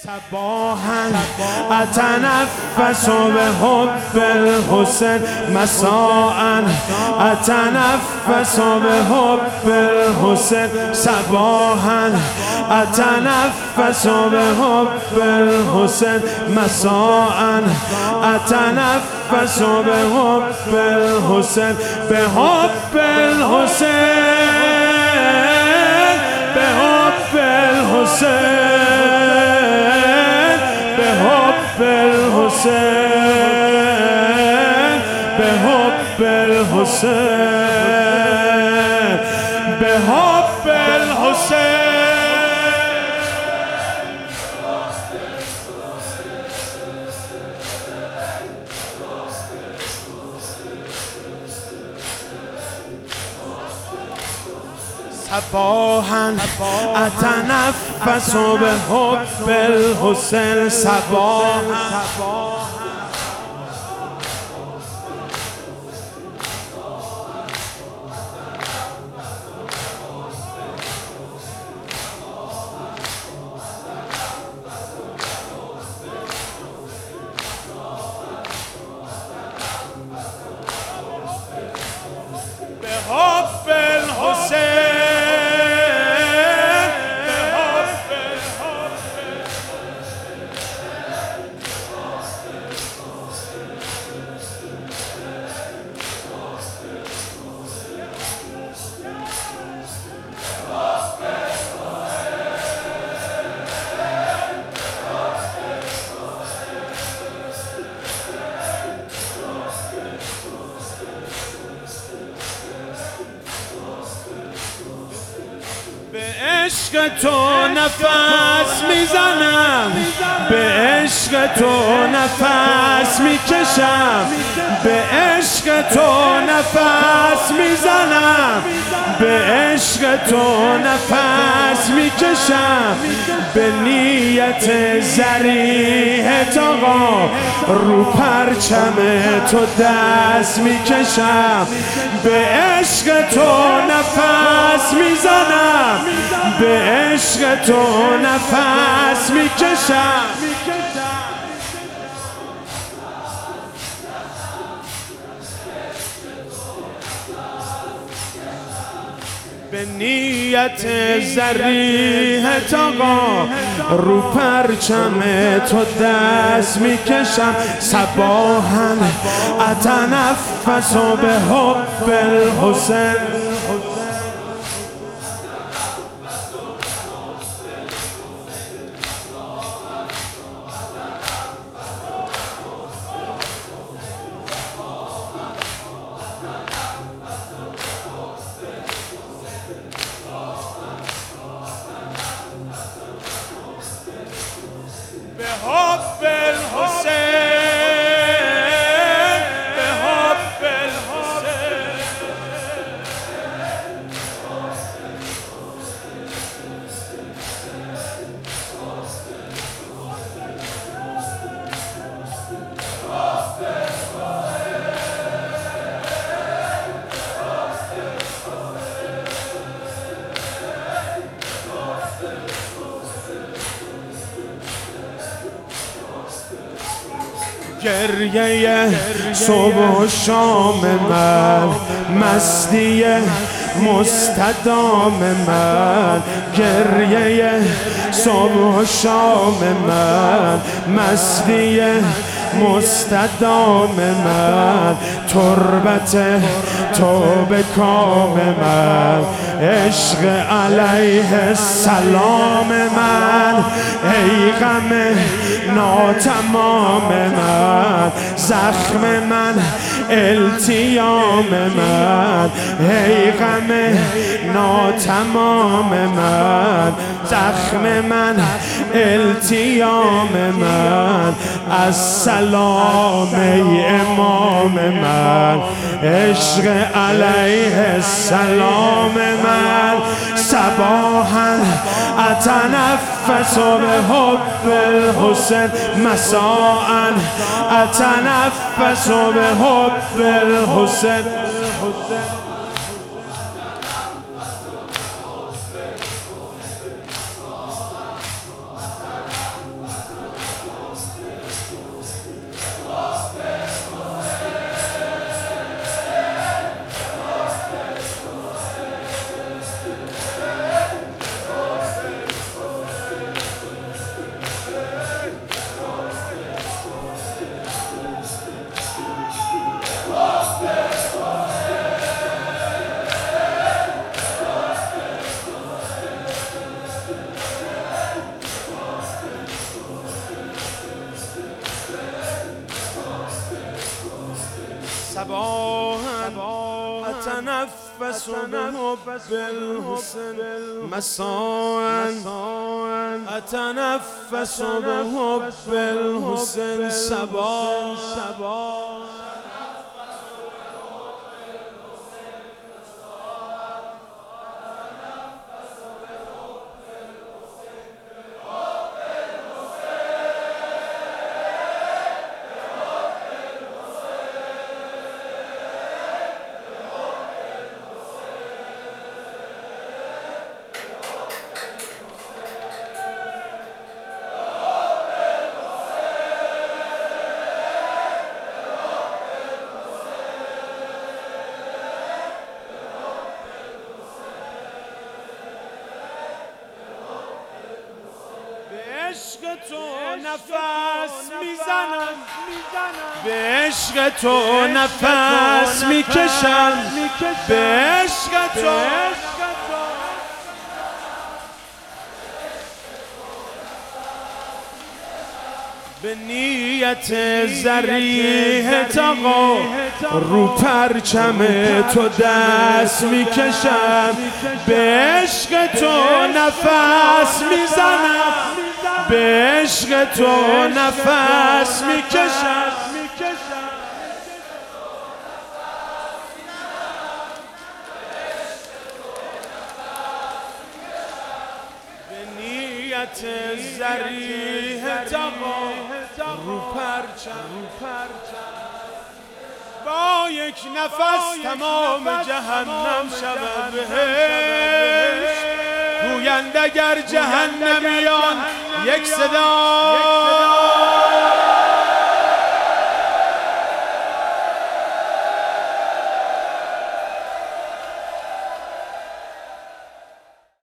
صباحا اتنفس بحب الحسین مساء اتنفس بحب الحسین صباحا اتنفس بحب الحسین مساء اتنفس بحب الحسین بحب الحسین بحب الحسین بحب الحسین بحب الحسین بحب الحسین صباحا اتنفس بحب الحسین صباحا بحب الحسین به عشق تو نفس میزنم به عشق تو نفس میکشم به عشق تو نفس میزنم به عشق تو نفس میکشم به نیت ذریح آقا رو پرچم تو دست میکشم به عشق تو نفس میزنم به عشق تو نفس میکشم به نیت ذریح آقا رو پرچم تو دست میکشم صباحا اتنفس بحب الحسین بحب الحسین بحب الحسین گریه صبح و شام من مستی مستدام من گریه صبح و شام من مستی مستدام من تربت تو به کام من عشق علیه السلام من ای غم ناتمام من زخم من التیام من ای غم ناتمام من زخم من التیام من السلام ای امام من عشق علیه السلام من صباحا اتنفس بحب الحسین مساء اتنفس بحب الحسین صباحا أتنفس بحب الحسن مساء أتنفس بحب الحسن صباحا عشق تو نفس میزنم به عشق تو نفس میکشم به عشق تو به نیت ذریح تقا رو پرچم تو دست میکشم به عشق تو نفس میزنم به عشق تو نفس میکشم به نیت ذریح تقا رو پرچم با یک نفس تمام جهنم شود بهشت گویند اگر جهنمیان یک صدا